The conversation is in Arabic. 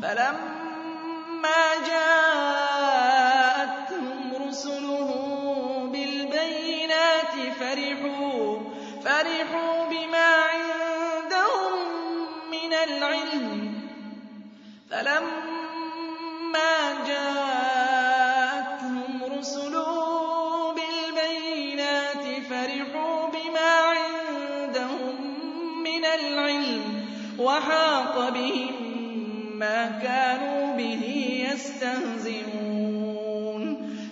فَلَمَّا جَاءَتْهُمْ رُسُلُهُم بِالْبَيِّنَاتِ فَرِحُوا بِمَا عِندَهُم مِّنَ الْعِلْمِ فَلَمَّا جَاءَتْهُمْ رُسُلُهُم بِالْبَيِّنَاتِ فَرِحُوا بِمَا عِندَهُم مِّنَ الْعِلْمِ وَحَاقَ بِهِم مَّا كَانُوا بِهِ يَسْتَهْزِئُونَ